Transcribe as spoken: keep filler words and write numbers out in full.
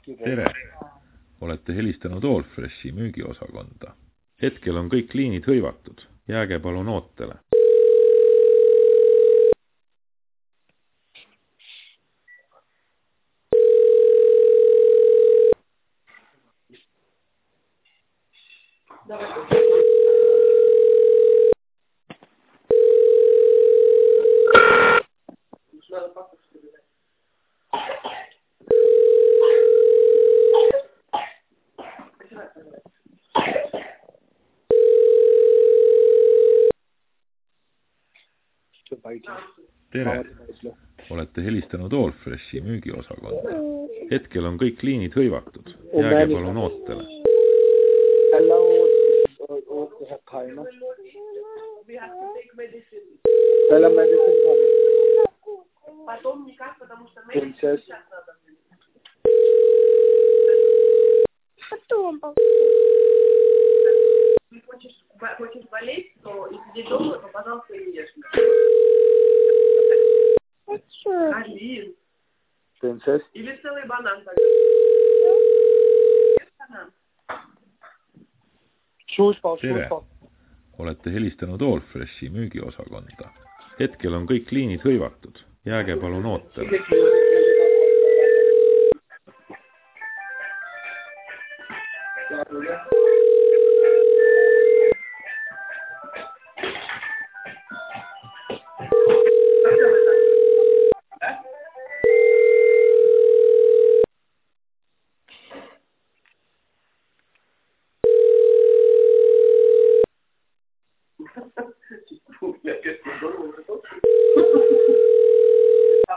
Tere! Olete helistanud Allfreshi müügiosakonda. Hetkel on kõik liinid hõivatud. Jääge palun ootele. Tere! Olete helistanud Allfreshi müügiosakonda. Hetkel on kõik liinid hõivatud. Jääge palun ootele. Хочешь болеть, то и сидеть дома, то, пожалуйста, и ешь. Алин. Принцесс. Или целый банан тогда. Банан. Tere! Olete helistanud Allfreshi müügiosakonda. Hetkel on kõik liinid hõivatud. Jääge palun ootele.